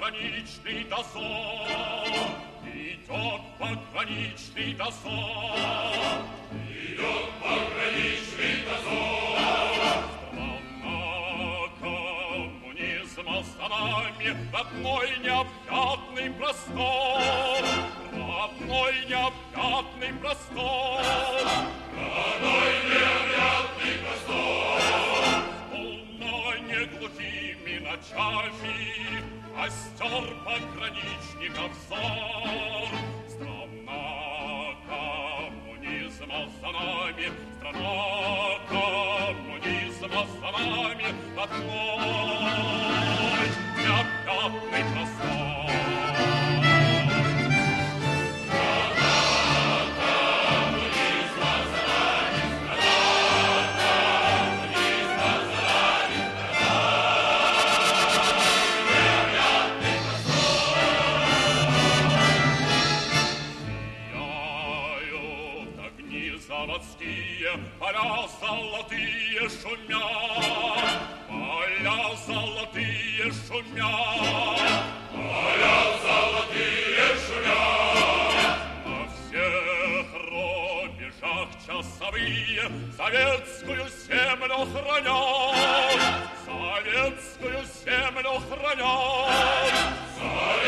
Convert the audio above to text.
пограничный дозор, идет пограничный дозор, идет пограничный дозор. Страна коммунизма за нами, родной необъятный простор, родной необъятный простор, родной необъятный простор. Полно не глухими ночами остер пограничников взор. Страна коммунизма за нами, страна коммунизма за нами, родной необъятный простор. Заводские поля золотые шумят, поля золотые шумят, поля золотые шумят. На всех рубежах часовые советскую землю хранят, советскую землю хранят.